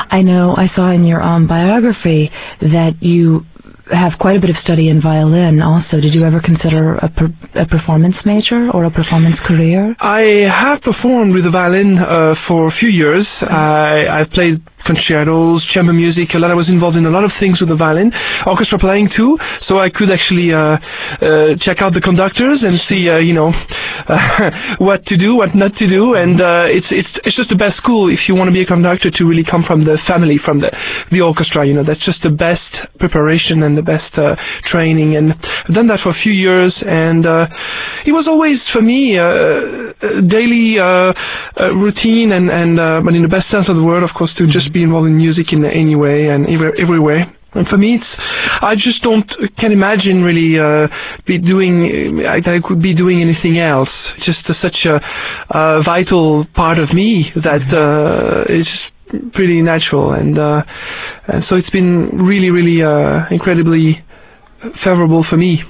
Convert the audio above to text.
I know I saw in your biography that you have quite a bit of study in violin also. Did you ever consider a performance major or a performance career? I have performed with the violin for a few years. I've played concertos, chamber music, a lot. I was involved in a lot of things with the violin, orchestra playing too, so I could actually check out the conductors and see, what to do, what not to do, and it's just the best school if you want to be a conductor, to really come from the family, from the orchestra. That's just the best preparation and the best training, and I've done that for a few years, and it was always for me a daily routine, and but in the best sense of the word, of course, to just be involved in music in any way and every way. And for me, I just can't imagine really I could be doing anything else. Just such a vital part of me that is pretty natural, and so it's been really, really incredibly favorable for me.